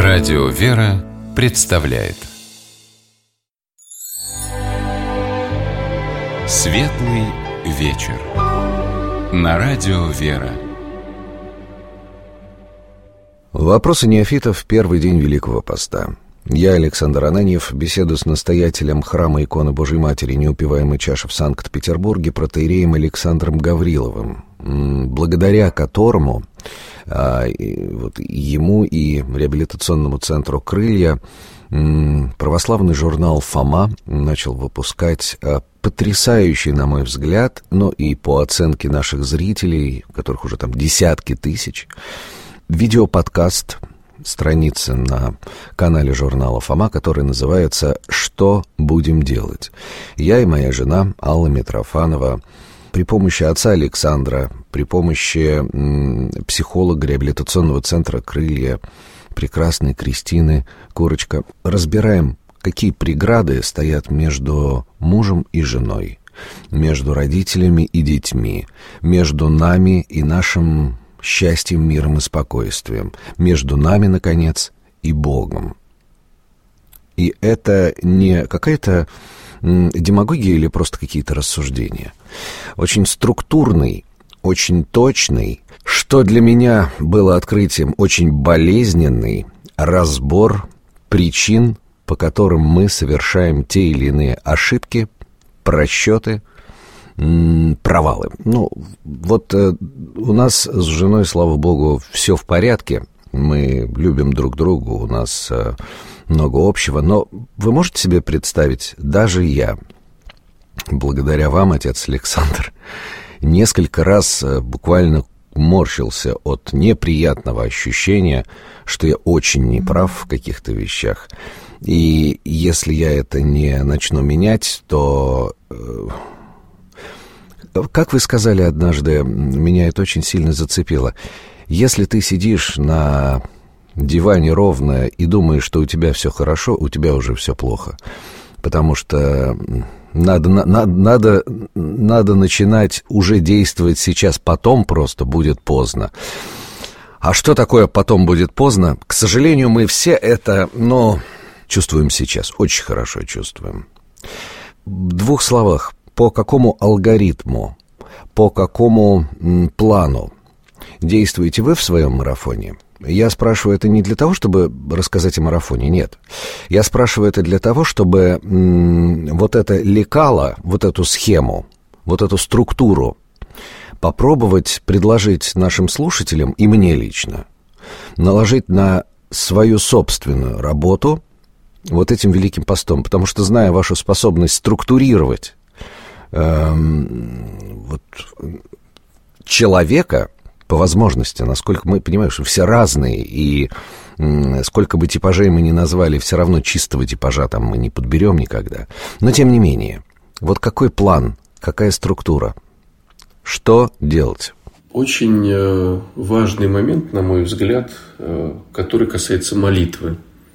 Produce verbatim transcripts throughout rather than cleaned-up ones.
Радио «Вера» представляет Светлый вечер на Радио «Вера». Вопросы неофитов в первый день Великого Поста. Я, Александр Ананьев, беседую с настоятелем храма иконы Божией Матери Неупиваемой Чаши в Санкт-Петербурге протоиереем Александром Гавриловым, благодаря которому а, и, вот, ему и реабилитационному центру «Крылья» православный журнал «Фома» начал выпускать а, потрясающий, на мой взгляд, но и по оценке наших зрителей, которых уже там десятки тысяч, видеоподкаст, страницы на канале журнала «Фома», который называется «Что будем делать?». Я и моя жена Алла Митрофанова при помощи отца Александра, при помощи м, психолога реабилитационного центра «Крылья», прекрасной Кристины Курочка, разбираем, какие преграды стоят между мужем и женой, между родителями и детьми, между нами и нашим счастьем, миром и спокойствием, между нами, наконец, и Богом. И это не какая-то демагогия или просто какие-то рассуждения. Очень структурный, очень точный, что для меня было открытием, очень болезненный разбор причин, по которым мы совершаем те или иные ошибки, просчеты, провалы. Ну, вот э, у нас с женой, слава богу, все в порядке. Мы любим друг друга, у нас э, много общего. Но вы можете себе представить, даже я, благодаря вам, отец Александр, несколько раз э, буквально морщился от неприятного ощущения, что я очень неправ в каких-то вещах. И если я это не начну менять, то... Э, Как вы сказали однажды, меня это очень сильно зацепило. Если ты сидишь на диване ровно и думаешь, что у тебя все хорошо, у тебя уже все плохо. Потому что надо, надо, надо, надо начинать уже действовать сейчас, потом просто будет поздно. А что такое потом будет поздно? К сожалению, мы все это, но чувствуем сейчас, очень хорошо чувствуем. В двух словах. По какому алгоритму, по какому м, плану действуете вы в своем марафоне? Я спрашиваю это не для того, чтобы рассказать о марафоне, нет. Я спрашиваю это для того, чтобы м, вот это лекало, вот эту схему, вот эту структуру попробовать предложить нашим слушателям и мне лично, наложить на свою собственную работу вот этим Великим Постом, потому что, зная вашу способность структурировать вот человека по возможности, насколько мы понимаем, что все разные, и сколько бы типажей мы ни назвали, все равно чистого типажа там мы не подберем никогда. Но тем не менее, вот какой план, какая структура, что делать? Очень важный момент, на мой взгляд, который касается молитвы.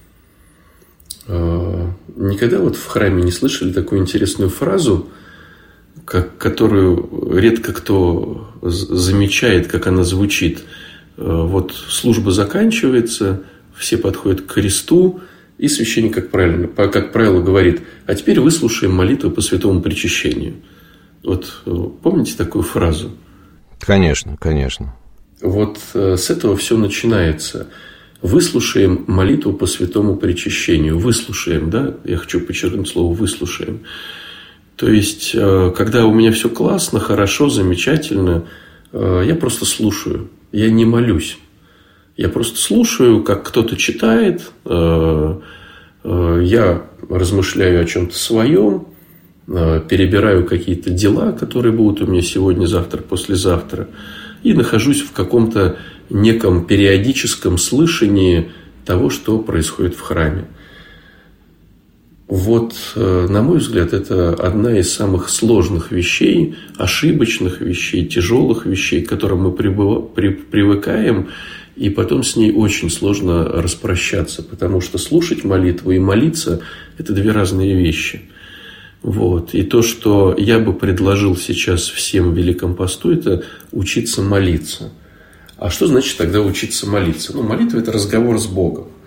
Никогда вот в храме не слышали такую интересную фразу, Как, которую редко кто замечает, как она звучит. Вот служба заканчивается, все подходят к кресту, и священник, как правило, как правило, говорит: а теперь выслушаем молитву по святому причащению. Вот помните такую фразу? Конечно, конечно. Вот с этого все начинается. Выслушаем молитву по святому причащению. Выслушаем, да? Я хочу подчеркнуть слово «выслушаем». То есть, когда у меня все классно, хорошо, замечательно, я просто слушаю, я не молюсь. Я просто слушаю, как кто-то читает, я размышляю о чем-то своем, перебираю какие-то дела, которые будут у меня сегодня, завтра, послезавтра, и нахожусь в каком-то неком периодическом слышании того, что происходит в храме. Вот, на мой взгляд, это одна из самых сложных вещей, ошибочных вещей, тяжелых вещей, к которым мы привыкаем, и потом с ней очень сложно распрощаться, потому что слушать молитву и молиться – это две разные вещи. Вот. И то, что я бы предложил сейчас всем в Великом Посту, это учиться молиться. А что значит тогда учиться молиться? Ну, молитва – это разговор с Богом.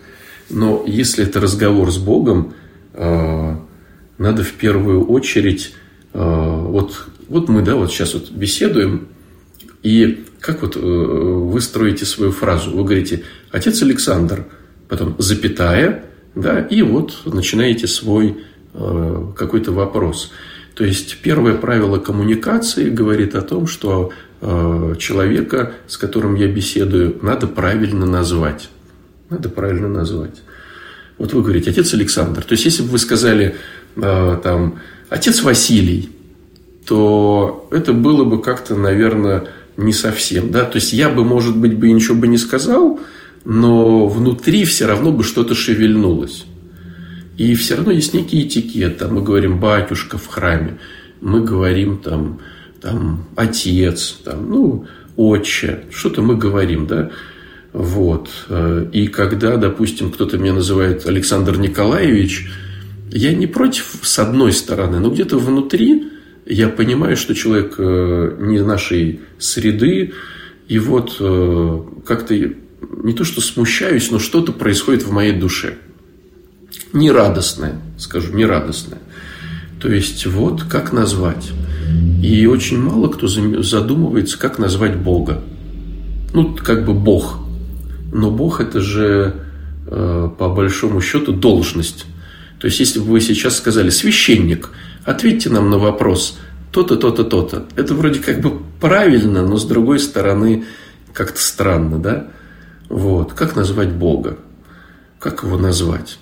Но если это разговор с Богом, надо в первую очередь, вот, вот мы, да, вот сейчас вот беседуем, и как вот вы строите свою фразу? Вы говорите: отец Александр, потом запятая, да, и вот начинаете свой какой-то вопрос. То есть первое правило коммуникации говорит о том, что человека, с которым я беседую, надо правильно назвать. Надо правильно назвать. Вот вы говорите: отец Александр. То есть, если бы вы сказали там отец Василий, то это было бы как-то, наверное, не совсем. Да? То есть, я бы, может быть, бы ничего бы не сказал, но внутри все равно бы что-то шевельнулось. И все равно есть некий этикет. Там мы говорим батюшка в храме, мы говорим там, там отец, там, ну, отче, что-то мы говорим, да. Вот. И когда, допустим, кто-то меня называет Александр Николаевич, я не против с одной стороны, но где-то внутри я понимаю, что человек не нашей среды, и вот как-то не то что смущаюсь, но что-то происходит в моей душе. Нерадостное, скажу, нерадостное. То есть, вот как назвать. И очень мало кто задумывается, как назвать Бога. Ну, как бы Бог. Но Бог – это же, по большому счету, должность. То есть, если бы вы сейчас сказали: священник, ответьте нам на вопрос то-то, то-то, то-то. Это вроде как бы правильно, но с другой стороны как-то странно, да? Вот. Как назвать Бога? Как его назвать?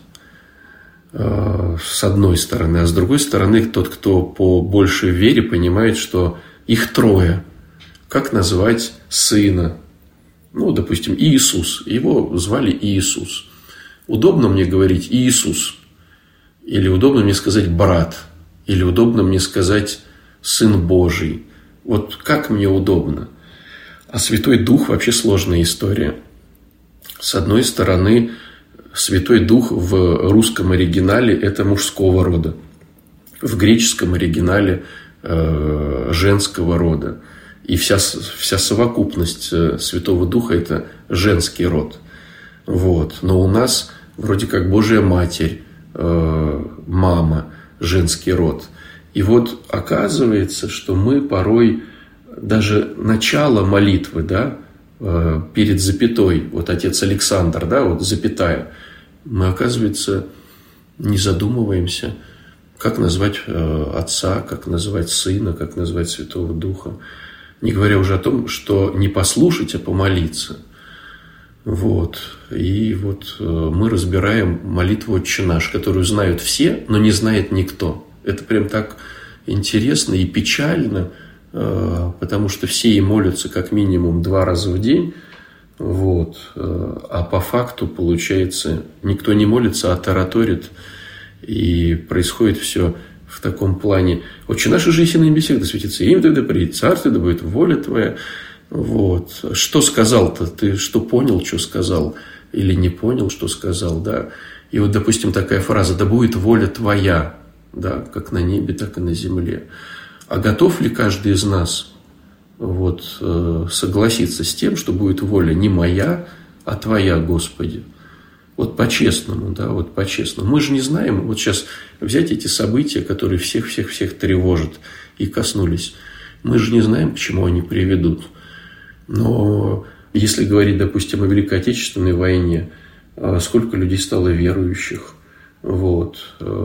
С одной стороны. А с другой стороны, тот, кто по большей вере, понимает, что их трое. Как назвать Сына? Ну, допустим, Иисус. Его звали Иисус. Удобно мне говорить Иисус? Или удобно мне сказать брат? Или удобно мне сказать Сын Божий? Вот как мне удобно? А Святой Дух вообще сложная история. С одной стороны, Святой Дух в русском оригинале – это мужского рода. В греческом оригинале э, – женского рода. И вся, вся совокупность Святого Духа – это женский род. Вот. Но у нас вроде как Божья Матерь, э, мама, женский род. И вот оказывается, что мы порой даже начало молитвы, да, э, перед запятой, вот отец Александр, да, вот запятая, мы, оказывается, не задумываемся, как назвать э, Отца, как назвать Сына, как назвать Святого Духа. Не говоря уже о том, что не послушать, а помолиться. Вот. И вот мы разбираем молитву «Отче наш», которую знают все, но не знает никто. Это прям так интересно и печально, потому что все и молятся как минимум два раза в день. Вот. А по факту, получается, никто не молится, а тараторит. И происходит все в таком плане: «Отче наш, же еси на небесех, да светится имя Твое, да придет царствие, да будет воля Твоя». Вот. Что сказал-то? Ты что понял, что сказал? Или не понял, что сказал? Да? И вот, допустим, такая фраза: «Да будет воля Твоя», да, как на небе, так и на земле. А готов ли каждый из нас вот, согласиться с тем, что будет воля не моя, а Твоя, Господи? Вот по-честному, да, вот по-честному. Мы же не знаем, вот сейчас взять эти события, которые всех-всех-всех тревожат и коснулись. Мы же не знаем, к чему они приведут. Но если говорить, допустим, о Великой Отечественной войне, сколько людей стало верующих, вот,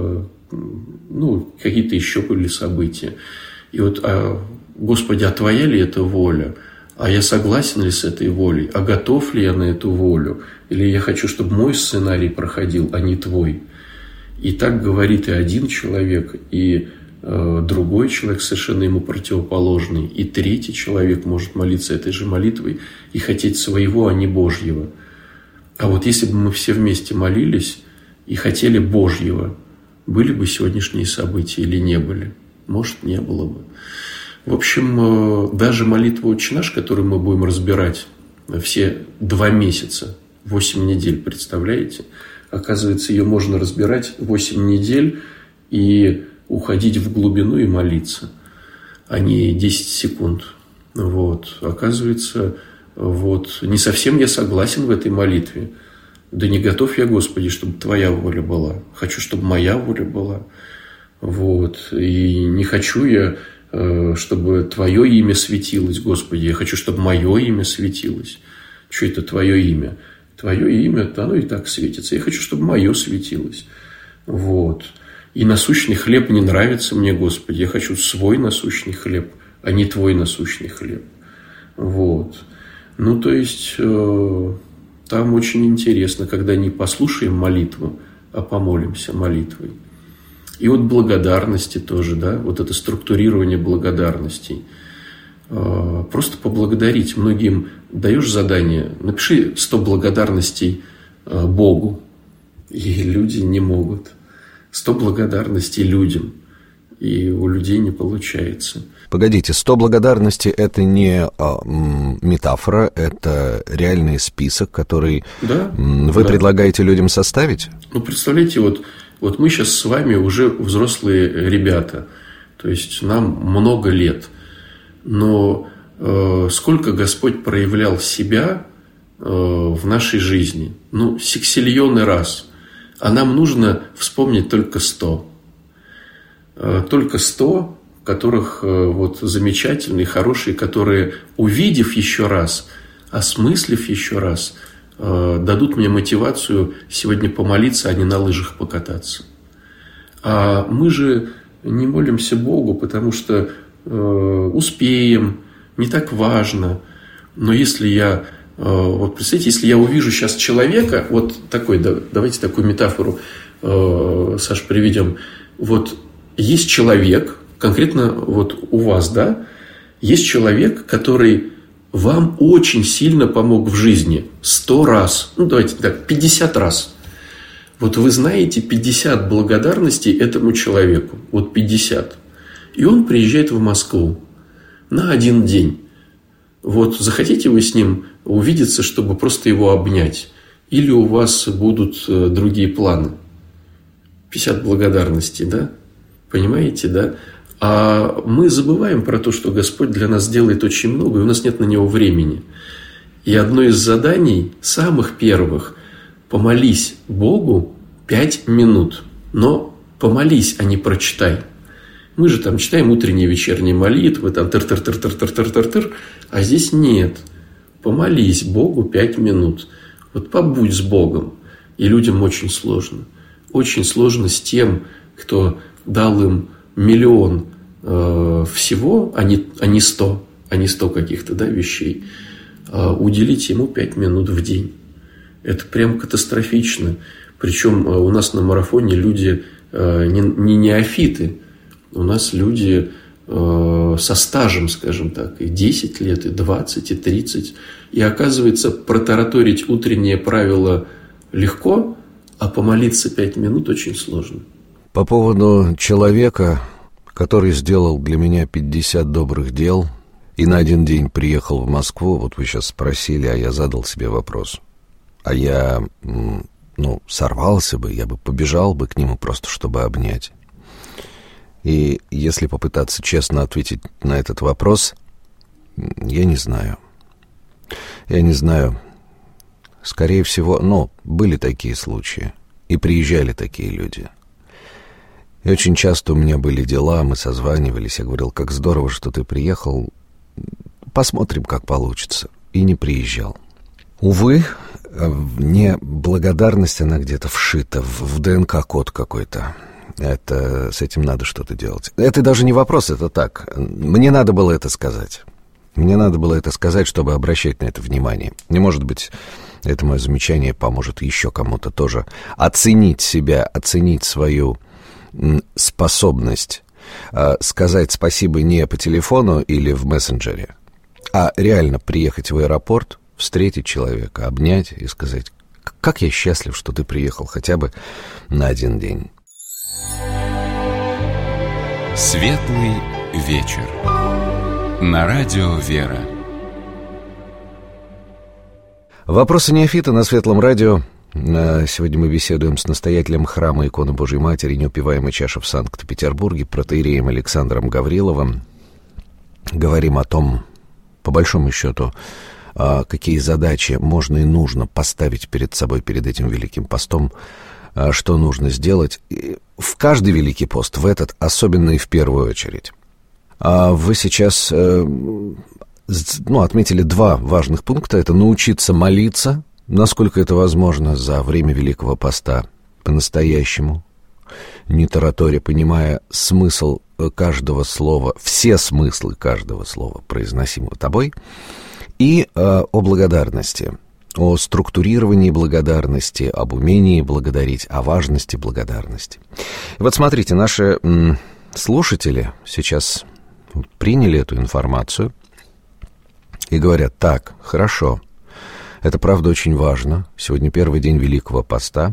ну, какие-то еще были события. И вот, а, Господи, а Твоя ли это воля? А я согласен ли с этой волей? А готов ли я на эту волю? Или я хочу, чтобы мой сценарий проходил, а не Твой? И так говорит и один человек, и э, другой человек совершенно ему противоположный, и третий человек может молиться этой же молитвой и хотеть своего, а не Божьего. А вот если бы мы все вместе молились и хотели Божьего, были бы сегодняшние события или не были? Может, не было бы. В общем, даже молитву «Отче наш», которую мы будем разбирать все два месяца, восемь недель, представляете? Оказывается, ее можно разбирать восемь недель и уходить в глубину и молиться, а не десять секунд. Вот. Оказывается, вот, не совсем я согласен в этой молитве. Да не готов я, Господи, чтобы Твоя воля была. Хочу, чтобы моя воля была. Вот. И не хочу я, чтобы Твое имя светилось, Господи. Я хочу, чтобы мое имя светилось. Что это Твое имя? Твое имя, оно и так светится. Я хочу, чтобы мое светилось. Вот. И насущный хлеб не нравится мне, Господи. Я хочу свой насущный хлеб, а не Твой насущный хлеб. Вот. Ну, то есть, э, там очень интересно, когда не послушаем молитву, а помолимся молитвой. И вот благодарности тоже, да, вот это структурирование благодарностей. Э, просто поблагодарить. Многим даешь задание, напиши сто благодарностей э, Богу. И люди не могут. сто благодарностей людям. И у людей не получается. Погодите, сто благодарностей – это не а, м, метафора, это реальный список, который да, вы да. предлагаете людям составить? Ну, представляете, вот, вот мы сейчас с вами уже взрослые ребята, то есть нам много лет, но э, сколько Господь проявлял себя э, в нашей жизни? Ну, сексиллионный раз, а нам нужно вспомнить только сто. Э, только сто, которых вот замечательные, хорошие, которые, увидев еще раз, осмыслив еще раз, дадут мне мотивацию сегодня помолиться, а не на лыжах покататься. А мы же не молимся Богу, потому что успеем, не так важно. Но если я, вот представьте, если я увижу сейчас человека, вот такой, давайте такую метафору, Саш, приведем. Вот есть человек, конкретно вот у вас, да, есть человек, который вам очень сильно помог в жизни. Сто раз. Ну, давайте так, пятьдесят раз. Вот вы знаете пятьдесят благодарностей этому человеку. Вот пятьдесят. И он приезжает в Москву на один день. Вот захотите вы с ним увидеться, чтобы просто его обнять? Или у вас будут другие планы? пятьдесят благодарностей, да? Понимаете, да? А мы забываем про то, что Господь для нас делает очень много, и у нас нет на Него времени. И одно из заданий, самых первых, помолись Богу пять минут. Но помолись, а не прочитай. Мы же там читаем утренние и вечерние молитвы, там тыр-тыр-тыр-тыр-тыр-тыр-тыр-тыр, а здесь нет. Помолись Богу пять минут. Вот побудь с Богом. И людям очень сложно. Очень сложно с тем, кто дал им миллион э, всего, а не, а не сто, а не сто каких-то, да, вещей, э, уделить ему пять минут в день. Это прям катастрофично. Причем э, у нас на марафоне люди э, не, не неофиты, у нас люди э, со стажем, скажем так, и десять лет, и двадцать, и тридцать. И оказывается, протараторить утреннее правило легко, а помолиться пять минут очень сложно. По поводу человека, который сделал для меня пятьдесят добрых дел и на один день приехал в Москву, вот вы сейчас спросили, а я задал себе вопрос. А я, ну, сорвался бы, я бы побежал бы к нему просто, чтобы обнять. И если попытаться честно ответить на этот вопрос, я не знаю. Я не знаю. Скорее всего, ну, были такие случаи, и приезжали такие люди. И очень часто у меня были дела, мы созванивались, я говорил, как здорово, что ты приехал, посмотрим, как получится. И не приезжал. Увы, мне благодарность, она где-то вшита, в, в ДНК-код какой-то. Это, с этим надо что-то делать. Это даже не вопрос, это так. Мне надо было это сказать. Мне надо было это сказать, чтобы обращать на это внимание. Не может быть, это мое замечание поможет еще кому-то тоже оценить себя, оценить свою способность э, сказать спасибо не по телефону или в мессенджере, а реально приехать в аэропорт, встретить человека, обнять и сказать, как я счастлив, что ты приехал хотя бы на один день. Светлый вечер. На радио «Вера». Вопросы неофита на Светлом радио. Сегодня мы беседуем с настоятелем храма иконы Божией Матери Неупиваемой чаши в Санкт-Петербурге, протоиереем Александром Гавриловым. Говорим о том, по большому счету, какие задачи можно и нужно поставить перед собой перед этим Великим постом, что нужно сделать в каждый Великий пост, в этот особенно и в первую очередь. Вы сейчас ну, отметили два важных пункта. Это научиться молиться, насколько это возможно, за время Великого поста по-настоящему, не тараторя, понимая смысл каждого слова, все смыслы каждого слова, произносимого тобой, и э, о благодарности, о структурировании благодарности, об умении благодарить, о важности благодарности. И вот смотрите, наши м, слушатели сейчас приняли эту информацию и говорят: так, хорошо, это правда очень важно, сегодня первый день Великого поста.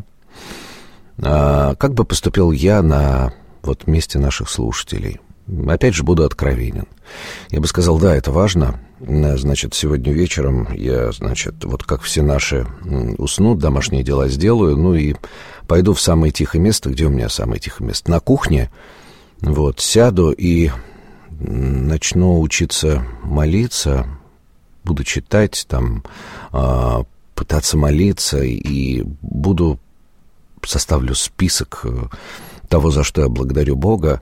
А как бы поступил я на вот месте наших слушателей? Опять же, буду откровенен. Я бы сказал, да, это важно. Значит, сегодня вечером я, значит, вот как все наши уснут, домашние дела сделаю, ну и пойду в самое тихое место. Где у меня самое тихое место? На кухне. Вот, сяду и начну учиться молиться, буду читать, там, пытаться молиться, и буду составлю список того, за что я благодарю Бога.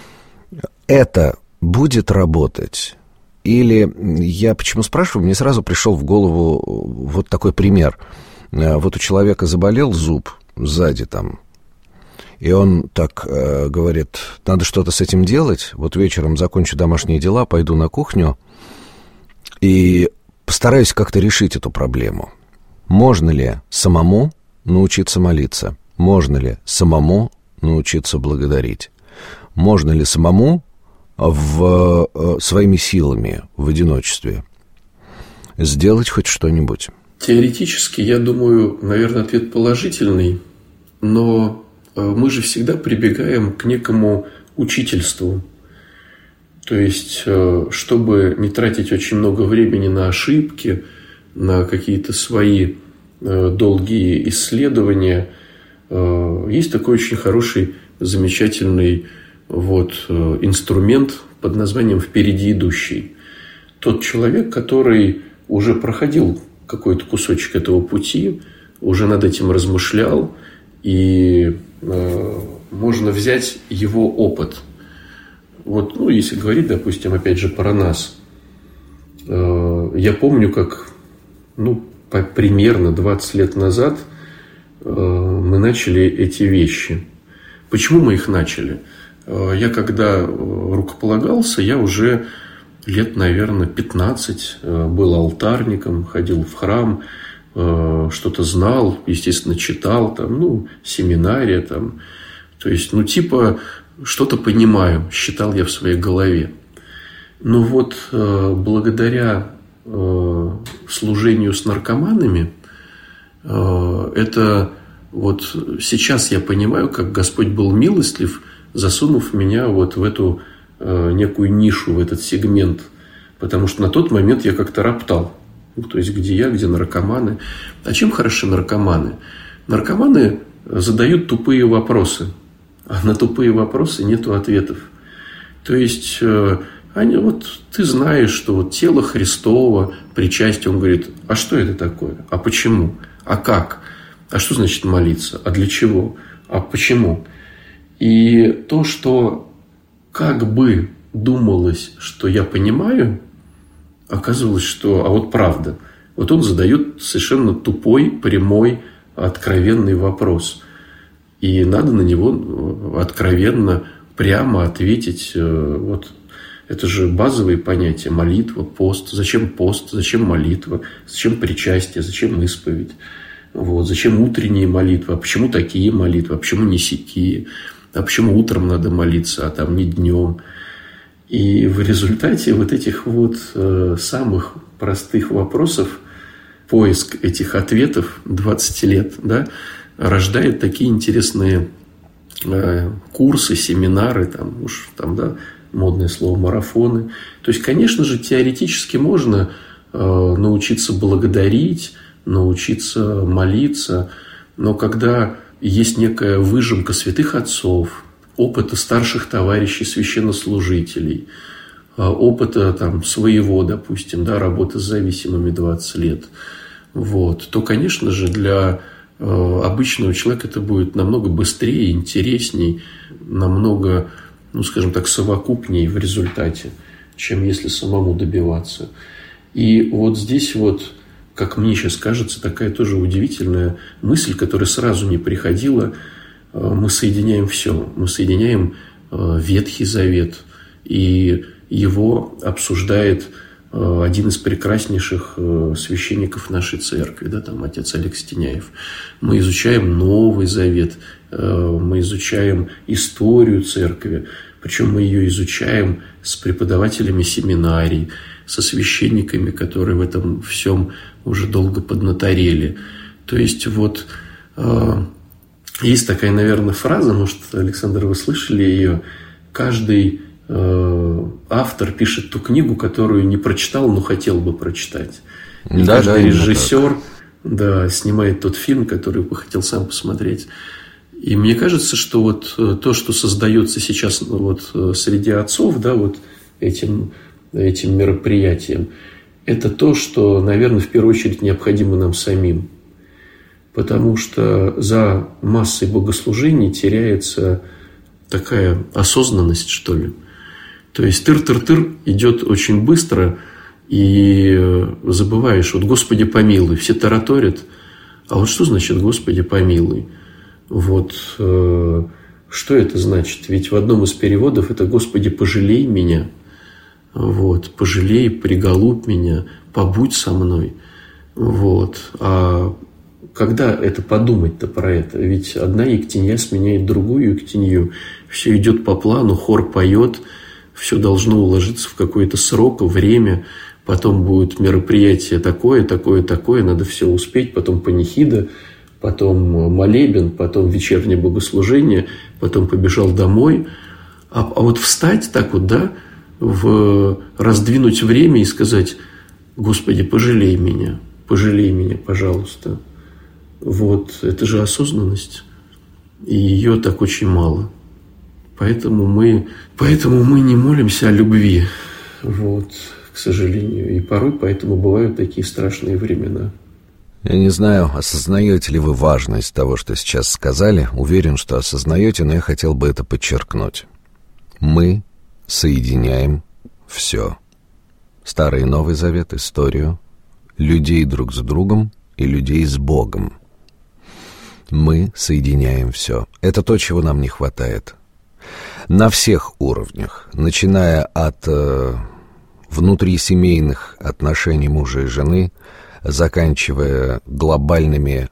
Это будет работать? Или я почему спрашиваю? Мне сразу пришел в голову вот такой пример. Вот у человека заболел зуб сзади там, и он так э, говорит: надо что-то с этим делать. Вот вечером закончу домашние дела, пойду на кухню и постараюсь как-то решить эту проблему. Можно ли самому научиться молиться? Можно ли самому научиться благодарить? Можно ли самому в, э, своими силами, в одиночестве, сделать хоть что-нибудь? Теоретически, я думаю, наверное, ответ положительный, но мы же всегда прибегаем к некому учительству. То есть, чтобы не тратить очень много времени на ошибки, на какие-то свои долгие исследования, есть такой очень хороший, замечательный вот, инструмент под названием «Впереди идущий». Тот человек, который уже проходил какой-то кусочек этого пути, уже над этим размышлял, и э, можно взять его опыт. Вот, ну, если говорить, допустим, опять же, про нас. Э, я помню, как ну, по, примерно двадцать лет назад э, мы начали эти вещи. Почему мы их начали? Э, я когда рукополагался, я уже лет, наверное, пятнадцать был алтарником, ходил в храм, что-то знал, естественно, читал, там, ну, семинария, там, то есть, ну, типа, что-то понимаю, считал я в своей голове. Но вот благодаря служению с наркоманами, это вот сейчас я понимаю, как Господь был милостлив, засунув меня вот в эту некую нишу, в этот сегмент. Потому что на тот момент я как-то роптал. Ну, то есть, где я, где наркоманы. А чем хороши наркоманы? Наркоманы задают тупые вопросы. А на тупые вопросы нету ответов. То есть, они, вот, ты знаешь, что вот тело Христово, причастие, он говорит: а что это такое? А почему? А как? А что значит молиться? А для чего? А почему? И то, что как бы думалось, что я понимаю, оказывалось, что... А вот правда. Вот он задает совершенно тупой, прямой, откровенный вопрос. И надо на него откровенно, прямо ответить. Вот это же базовые понятия. Молитва, пост. Зачем пост? Зачем молитва? Зачем причастие? Зачем исповедь? Вот. Зачем утренние молитвы? А почему такие молитвы? А почему не сякие? А почему утром надо молиться, а там не днем? И в результате вот этих вот э, самых простых вопросов, поиск этих ответов двадцать лет, да, рождает такие интересные э, курсы, семинары, там, уж, там, да, модное слово марафоны. То есть, конечно же, теоретически можно э, научиться благодарить, научиться молиться, но когда есть некая выжимка святых отцов, опыта старших товарищей священнослужителей, опыта там, своего, допустим, да, работы с зависимыми двадцать лет, вот, то, конечно же, для обычного человека это будет намного быстрее, интересней, намного, ну, скажем так, совокупнее в результате, чем если самому добиваться. И вот здесь вот, как мне сейчас кажется, такая тоже удивительная мысль, которая сразу не приходила. Мы соединяем все. Мы соединяем Ветхий Завет, и его обсуждает один из прекраснейших священников нашей церкви, да, там отец Олег Стеняев. Мы изучаем Новый Завет, мы изучаем историю церкви, причем мы ее изучаем с преподавателями семинарий, со священниками, которые в этом всем уже долго поднаторели. То есть вот есть такая, наверное, фраза, может, Александр, вы слышали ее, каждый автор пишет ту книгу, которую не прочитал, но хотел бы прочитать. И да, каждый да, режиссер да, снимает тот фильм, который бы хотел сам посмотреть. И мне кажется, что вот то, что создается сейчас вот среди отцов, да, вот этим, этим мероприятием, это то, что, наверное, в первую очередь необходимо нам самим. Потому что за массой богослужений теряется такая осознанность, что ли. То есть тыр-тыр-тыр идет очень быстро, и забываешь, вот «Господи помилуй», все тараторят, а вот что значит «Господи помилуй»? Вот э, что это значит? Ведь в одном из переводов это «Господи пожалей меня», вот, «пожалей, приголубь меня, побудь со мной». Вот. А когда это подумать-то про это? Ведь одна ектенья сменяет другую ектенью, все идет по плану, хор поет, все должно уложиться в какой-то срок, время, потом будет мероприятие такое, такое, такое, надо все успеть, потом панихида, потом молебен, потом вечернее богослужение, потом побежал домой. А, а вот встать так вот, да, в, раздвинуть время и сказать: «Господи, пожалей меня, пожалей меня, пожалуйста». Вот, это же осознанность, и ее так очень мало. Поэтому мы, поэтому мы не молимся о любви, вот, к сожалению. И порой поэтому бывают такие страшные времена. Я не знаю, осознаете ли вы важность того, что сейчас сказали. Уверен, что осознаете, но я хотел бы это подчеркнуть. Мы соединяем все. Старый и Новый Завет, историю, людей друг с другом и людей с Богом. Мы соединяем все. Это то, чего нам не хватает. На всех уровнях, начиная от э, внутрисемейных отношений мужа и жены, заканчивая глобальными,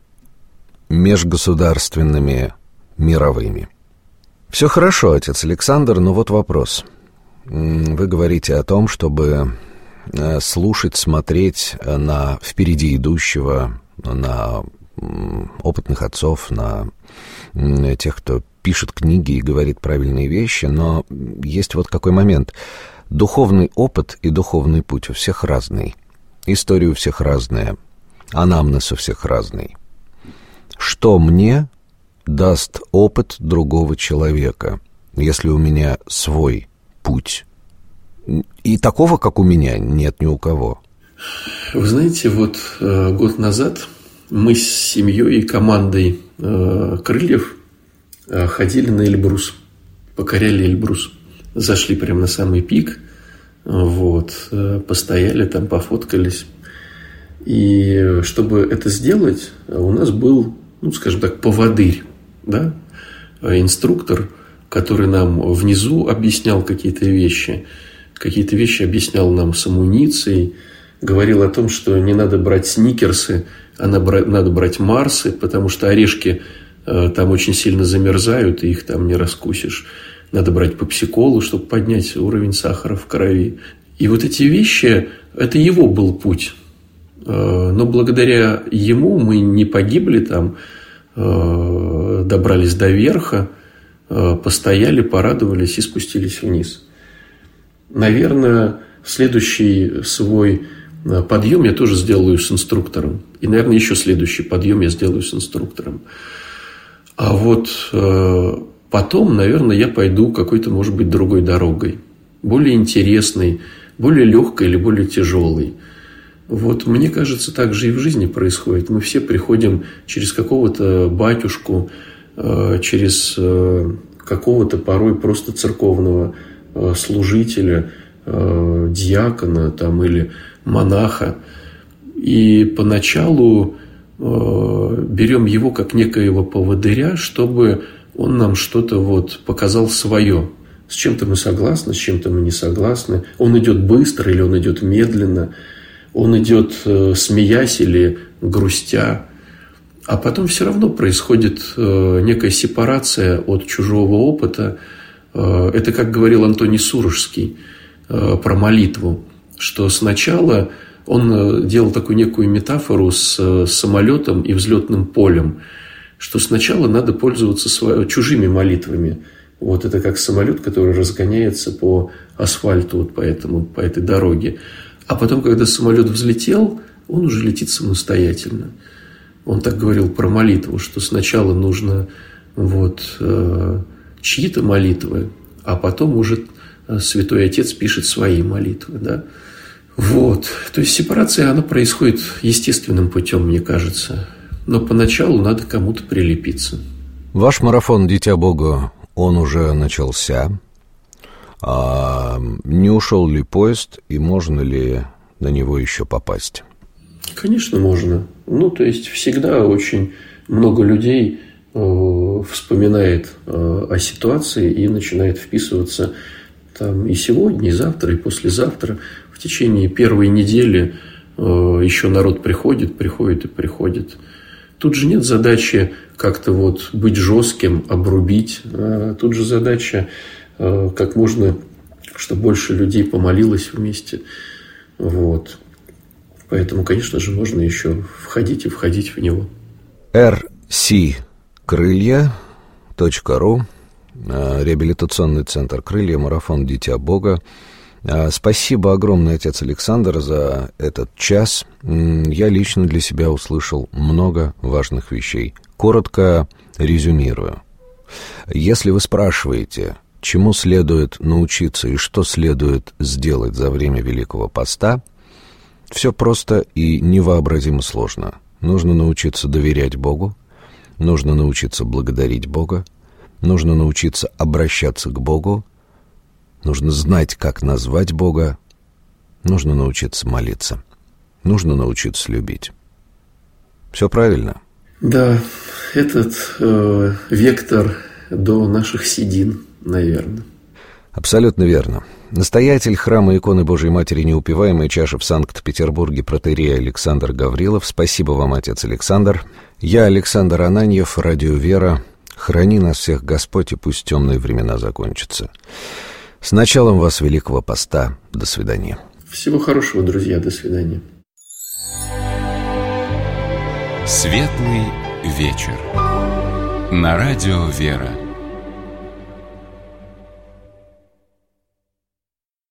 межгосударственными, мировыми. Все хорошо, отец Александр, но вот вопрос. Вы говорите о том, чтобы слушать, смотреть на впереди идущего, на опытных отцов, на тех, кто пишет книги и говорит правильные вещи, но есть вот какой момент. Духовный опыт и духовный путь у всех разный. История у всех разная. Анамнез у всех разный. Что мне даст опыт другого человека, если у меня свой путь? И такого, как у меня, нет ни у кого. Вы знаете, вот э, год назад мы с семьей и командой э, «Крыльев» э, ходили на Эльбрус, покоряли Эльбрус. Зашли прямо на самый пик, вот, э, постояли там, пофоткались. И чтобы это сделать, у нас был, ну, скажем так, поводырь, да, инструктор, который нам внизу объяснял какие-то вещи, какие-то вещи объяснял нам с амуницией, говорил о том, что не надо брать сникерсы, а надо брать марсы, потому что орешки там очень сильно замерзают, и их там не раскусишь. Надо брать попсиколу, чтобы поднять уровень сахара в крови. И вот эти вещи, это его был путь. Но благодаря ему мы не погибли там, добрались до верха, постояли, порадовались и спустились вниз. Наверное, следующий свой подъем я тоже сделаю с инструктором. И, наверное, еще следующий подъем я сделаю с инструктором. А вот потом, наверное, я пойду какой-то, может быть, другой дорогой. более интересной, более легкой или более тяжелой. Вот мне кажется, так же и в жизни происходит. Мы все приходим через какого-то батюшку, через какого-то порой просто церковного служителя, диакона там, или монаха. И поначалу берем его как некоего поводыря, чтобы он нам что-то вот показал свое. С чем-то мы согласны, с чем-то мы не согласны. Он идет быстро или он идет медленно. Он идет смеясь или грустя. А потом все равно происходит некая сепарация от чужого опыта. Это, как говорил Антоний Сурожский про молитву, что сначала он делал такую некую метафору с самолетом и взлетным полем, что сначала надо пользоваться своими, чужими молитвами. Вот это как самолет, который разгоняется по асфальту, вот по, этому, по этой дороге. А потом, когда самолет взлетел, он уже летит самостоятельно. Он так говорил про молитву, что сначала нужно вот, чьи-то молитвы, а потом уже Святой Отец пишет свои молитвы. Да? Вот. То есть сепарация, она происходит естественным путем, мне кажется. Но поначалу надо кому-то прилепиться. Ваш марафон «Дитя Бога», он уже начался. А не ушел ли поезд, и можно ли на него еще попасть? Конечно, можно. Ну, то есть, всегда очень много людей э, вспоминает э, о ситуации и начинает вписываться там и сегодня, и завтра, и послезавтра. В течение первой недели э, еще народ приходит, приходит и приходит. Тут же нет задачи как-то вот быть жестким, обрубить. А тут же задача э, как можно, чтобы больше людей помолилось вместе. Вот. Поэтому, конечно же, можно еще входить и входить в него. эр си крылья точка ру, реабилитационный центр «Крылья», марафон «Дитя Бога». Спасибо огромное, отец Александр, за этот час. Я лично для себя услышал много важных вещей. Коротко резюмирую. Если вы спрашиваете, чему следует научиться и что следует сделать за время Великого Поста, все просто и невообразимо сложно. Нужно научиться доверять Богу, нужно научиться благодарить Бога, нужно научиться обращаться к Богу, нужно знать, как назвать Бога, нужно научиться молиться, нужно научиться любить. Все правильно? Да, этот э, вектор до наших седин, наверное. Абсолютно верно. Настоятель храма иконы Божией Матери Неупиваемой Чаши в Санкт-Петербурге протоиерей Александр Гаврилов. Спасибо вам, отец Александр. Я, Александр Ананьев, Радио Вера. Храни нас всех Господь, и пусть темные времена закончатся. С началом вас Великого Поста. До свидания. Всего хорошего, друзья. До свидания. Светлый вечер. На Радио Вера.